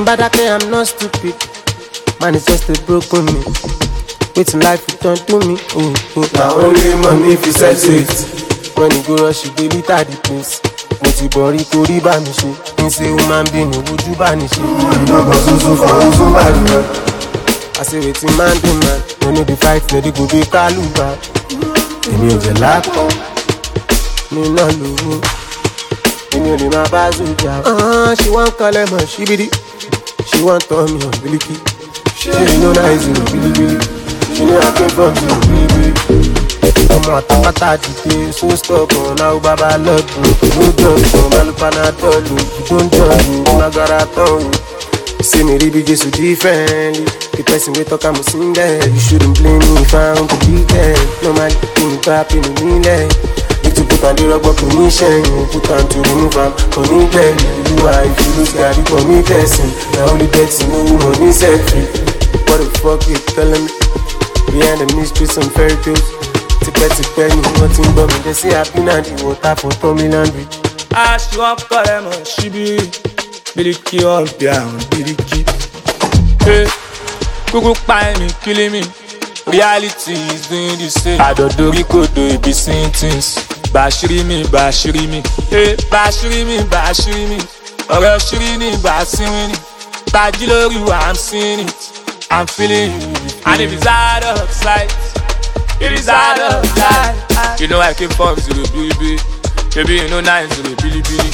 Mbadake, I'm not stupid. Manifest a broken me. Waiting life return to me. Now only money if you set it. When you go rush, you dey litter the place. Moti bori kori ba mi se. Me say human being, would you banish it? You know go so for who's bad. I say waiting man do man. No need the fight, let it go be kaluba. Emi o je lapo, mi no lowo. Emi o le ma ba zuja. She want call him she be the. She want turn me on biliki. She know nice bilibili. She know I came from the bilibili. I'm a tapata today, so stop on now baba love you. No drugs, no malupana you don't judge me, my God I told you. See me really just differently. The person we talk I'm sing there. You shouldn't blame me if I don't believe that. No man, you crap in me like. If you put on the rubber permission, you put on to remove am. Money there, you are if you lose God, you call me blessing. Now only blessing, no money set free. What the fuck you telling me? Behind the mystery, some fairy tales. Tipẹ́ ni wọ́n ti ń gbọ́ mi. They say I've been at the water for Tommy Landry. She won't call them she be Biliki on piano, Biliki. Hey, Kuku me, killing me. Reality is doing the same. I don't do Ricodo, it be saying things. Bashiri me. Hey, Bashiri me. Ọ̀rẹ́ ṣírí ni Bashiri ni. Tajilori, I'm seeing it. I'm feeling it. And if it's out of sight, it is out of sight. You know I came from zero baby. Baby, you know 9 zero bilibili.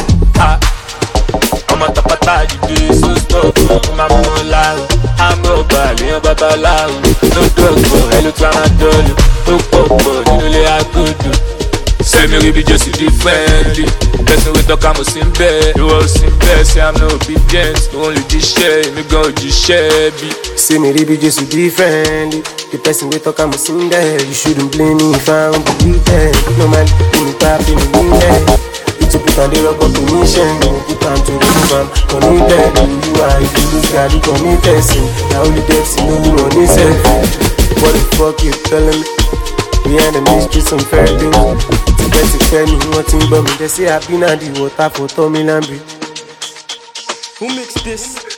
I'm a tapata, you do so stop. I'm a mola. I'm a bali, I'm a babala. No drugs, hello to my dolly. Oh, you know they are good. Say me we be just differently. Person we talk I'm in bed. You all in bed, say I'm no obedient. You only this share, me go just share be. Say me we be just differently. The person we talk I'm in there. You shouldn't blame me if I don't believe that. No man, you crap in me there. You put on the rubber permission, you put on to remove am. Money there, you are if you lose God, you call me blessing. Now only blessing, no money set. What the fuck you telling me? Behind the mystery, some fairy tales. Tipẹ́ ni wọ́n ti ń gbọ́ mi. They say I've been at the water for Tommy Landry. Who makes this?